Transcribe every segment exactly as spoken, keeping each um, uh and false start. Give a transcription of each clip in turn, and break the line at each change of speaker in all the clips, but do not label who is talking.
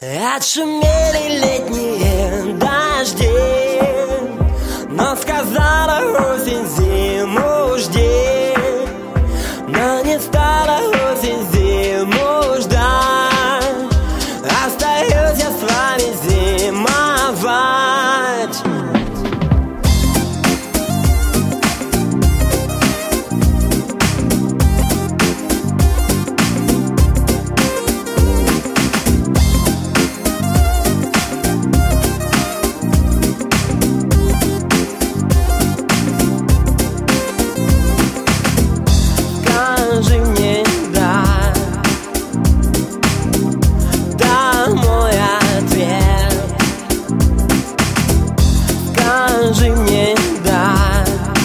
Отшумели летние дожди, но сказала осень зиму жди. Но не стала осень зиму ждать, остаюсь я с вами зимовать. Скажи мне да, да мой ответ. Скажи мне да,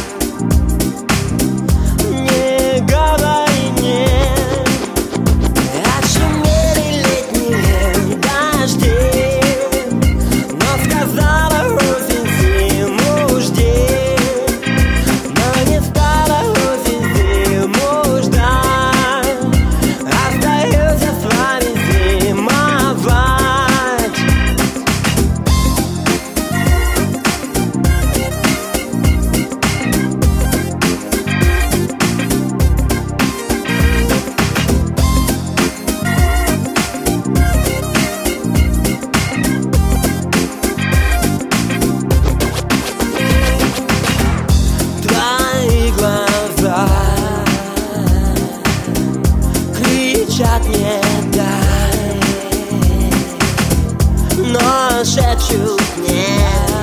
не говори нет. Отшумели летние дожди, но сказала осень зиму жди. Но не стала осень зиму ждать, остаюсь я с вами зимовать. Твои глаза кричат мне дай, но шепчут нет.